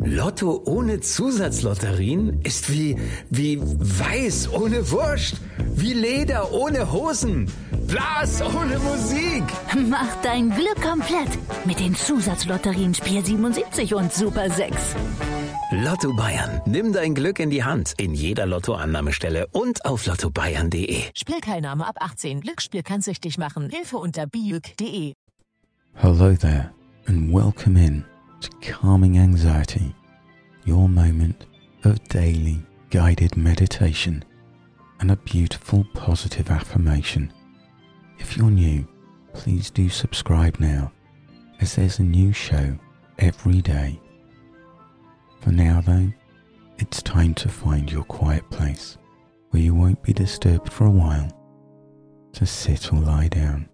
Lotto ohne Zusatzlotterien ist wie Weiß ohne Wurst, wie Leder ohne Hosen, Blas ohne Musik. Mach dein Glück komplett mit den Zusatzlotterien Spiel 77 und Super 6. Lotto Bayern. Nimm dein Glück in die Hand in jeder Lottoannahmestelle und auf lottobayern.de. Spielteilnahme ab 18. Glücksspiel kann süchtig machen. Hilfe unter biüg.de. Hello there and welcome in to Calming Anxiety, your moment of daily guided meditation and a beautiful positive affirmation. If you're new, please do subscribe now, as there's a new show every day. For now though, it's time to find your quiet place where you won't be disturbed for a while, to sit or lie down.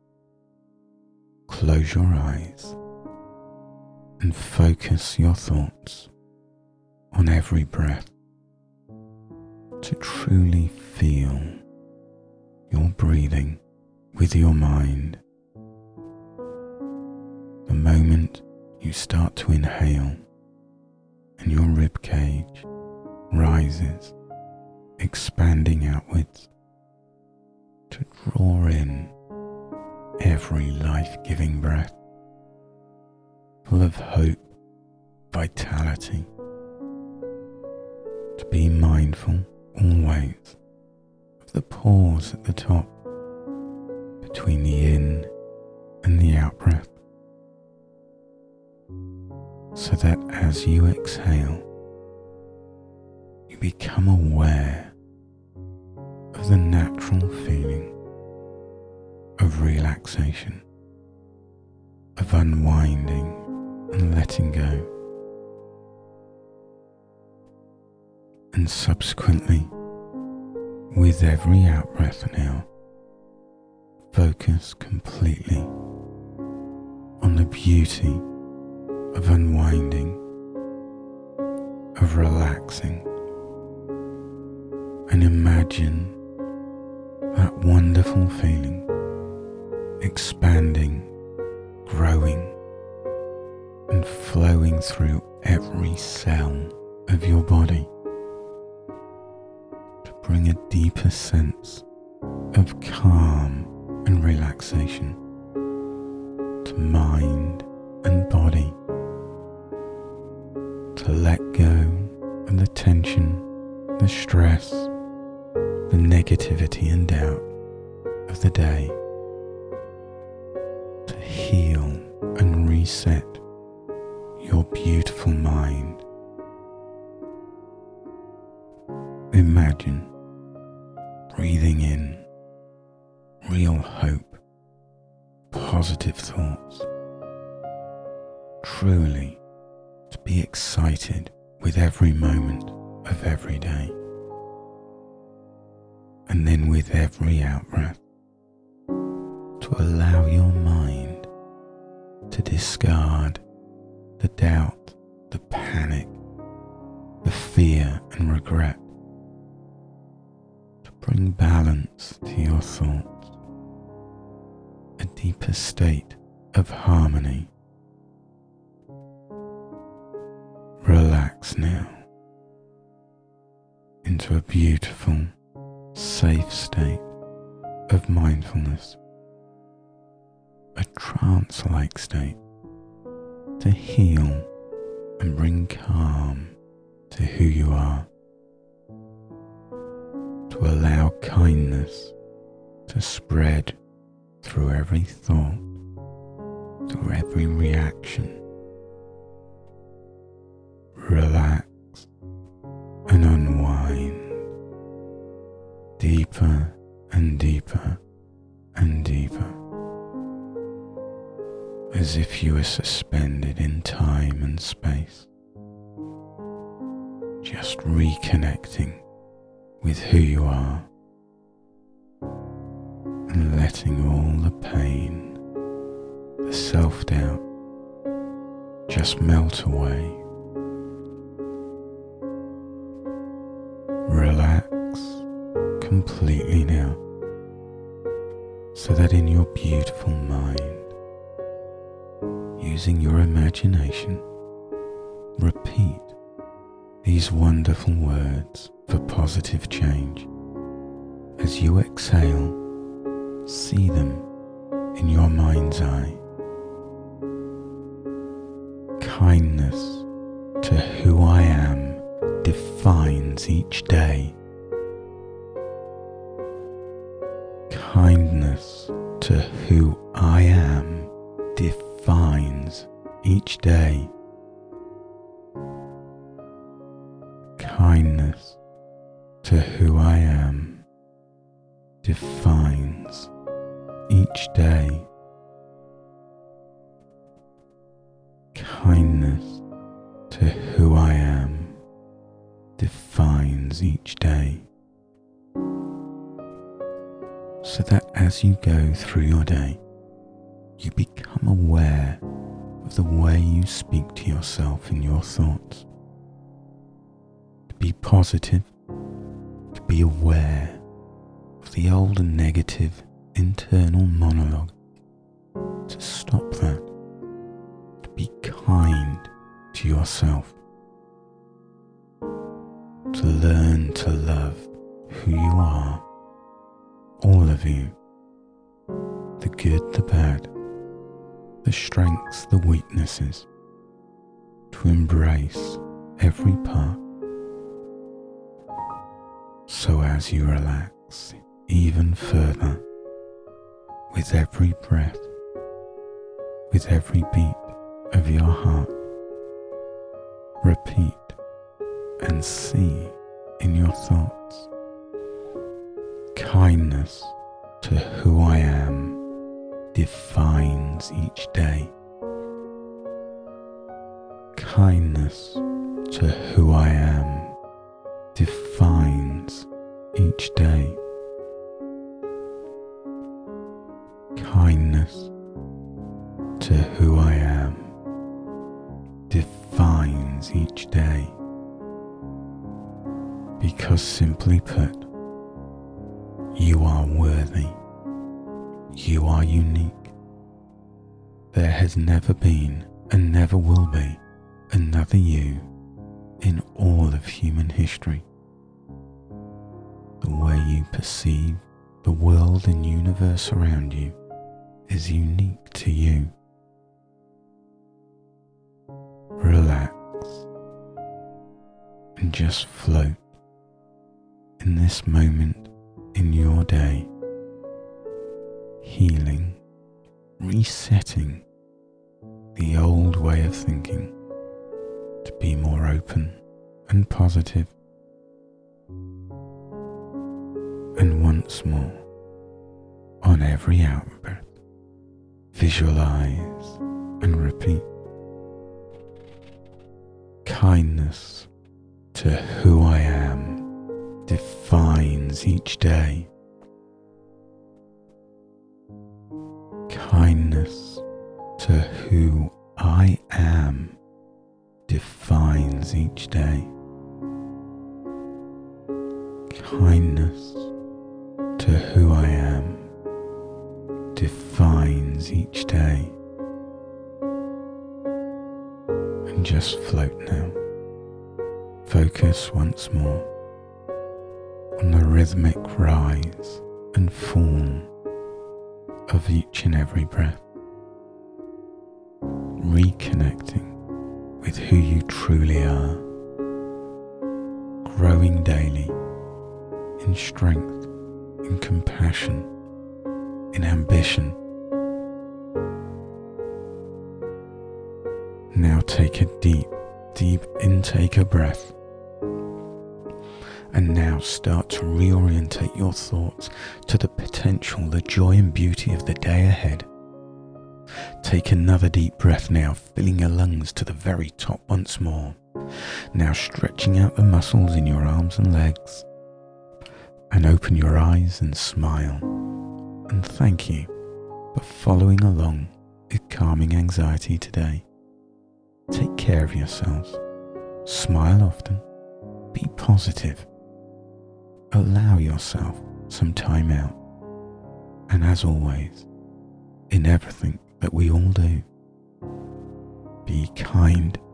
Close your eyes and focus your thoughts on every breath to truly feel your breathing with your mind. The moment you start to inhale and your rib cage rises, expanding outwards to draw in every life-giving breath, full of hope, vitality. To be mindful always of the pause at the top between the in and the out breath, so that as you exhale, you become aware of the natural feeling of relaxation, of unwinding and letting go. And subsequently, with every out-breath now, focus completely on the beauty of unwinding, of relaxing, and imagine that wonderful feeling expanding, growing, and flowing through every cell of your body to bring a deeper sense of calm and relaxation to mind and body, to let go of the tension, the stress, the negativity and doubt of the day, to heal and reset your beautiful mind. Imagine breathing in real hope, positive thoughts, truly to be excited with every moment of every day. And then with every out-breath, to allow your mind to discard the doubt, the panic, the fear and regret, to bring balance to your thoughts, a deeper state of harmony. Relax now into a beautiful, safe state of mindfulness, a trance-like state to heal and bring calm to who you are, to allow kindness to spread through every thought, through every reaction. Relax and unwind deeper and deeper and deeper, as if you were suspended in time and space, just reconnecting with who you are and letting all the pain, the self-doubt just melt away. Relax completely now, so that in your beautiful mind, using your imagination, Repeat these wonderful words for positive change. As you exhale, see them in your mind's eye. Kindness to who I am defines each day. Kindness to who I am defines each day. Kindness to who I am defines each day. Kindness to who I am defines each day. So that as you go through your day, you become aware of the way you speak to yourself in your thoughts. To be positive, to be aware of the old and negative internal monologue, to stop that, to be kind to yourself, to learn to love who you are, all of you, the good, the bad, the strengths, the weaknesses, to embrace every part. So as you relax even further, with every breath, with every beat of your heart, repeat and see in your thoughts, kindness to who I am defines each day. Kindness to who I am defines each day. Kindness to who I am defines each day. Because simply put, you are worthy. You are unique. There has never been and never will be another you in all of human history. The way you perceive the world and universe around you is unique to you. Relax and just float in this moment in your day, healing, resetting the old way of thinking to be more open and positive. And once more, on every out-breath, visualize and repeat. Kindness to who I am defines each day. Kindness to who I am defines each day. Kindness to who I am defines each day. And just float now. Focus once more on the rhythmic rise and fall of each and every breath, reconnecting with who you truly are, growing daily in strength, in compassion, in ambition. Now take a deep intake of breath. And now start to reorientate your thoughts to the potential, the joy and beauty of the day ahead. Take another deep breath now, filling your lungs to the very top once more. Now stretching out the muscles in your arms and legs. And open your eyes and smile. And thank you for following along with Calming Anxiety today. Take care of yourselves. Smile often. Be positive. Allow yourself some time out. And as always, in everything that we all do, be kind